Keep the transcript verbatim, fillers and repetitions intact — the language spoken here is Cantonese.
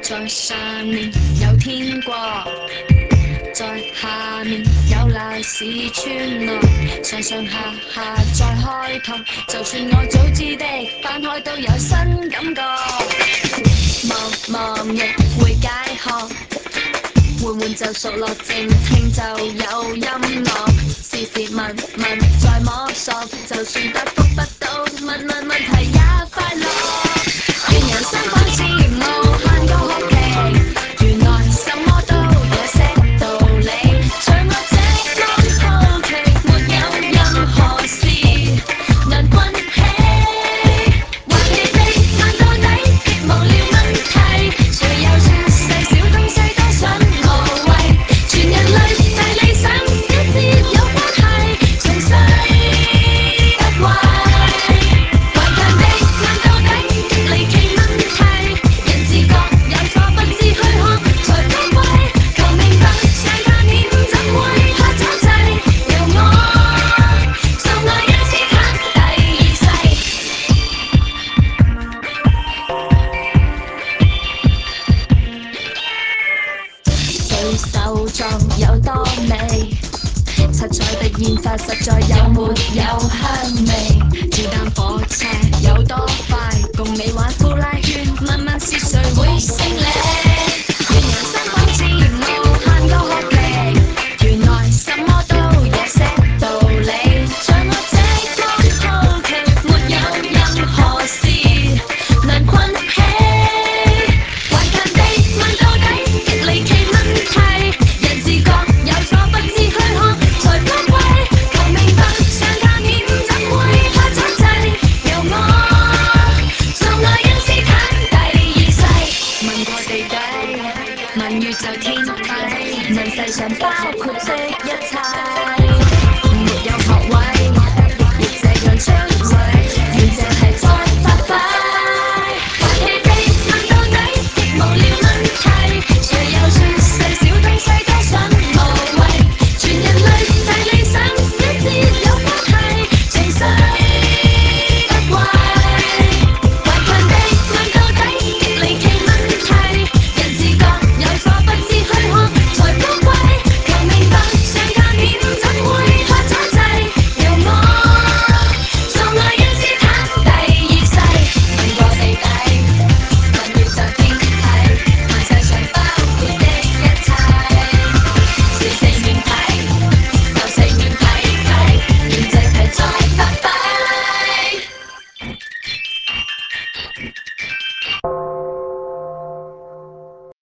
在上面有天國，在下面有鬧市村內，上上下下再開拓，就算我早知的翻開都有新感覺。望望亦會解渴，緩緩就熟絡，靜聽就有音樂，時時問問再摸索，就算答覆不到，問問問題也快樂。願人生仿似無限個學期，原來什麼都有些道理，像我這麼好奇，沒有任何事能困起，還未被問到底極無聊問題，誰又說細小東西多想無謂，全人類大理想一節有關係，從細不壞，頑強地問到底極離奇問題，人自覺有錯不知虛空才高貴，求明白上下面怎會怕阻滯，由我送愛因斯坦第二世。水手狀有多美，七彩的煙花實在有沒有香味？子彈火車有多快？共你玩呼啦圈，問問是誰會勝利？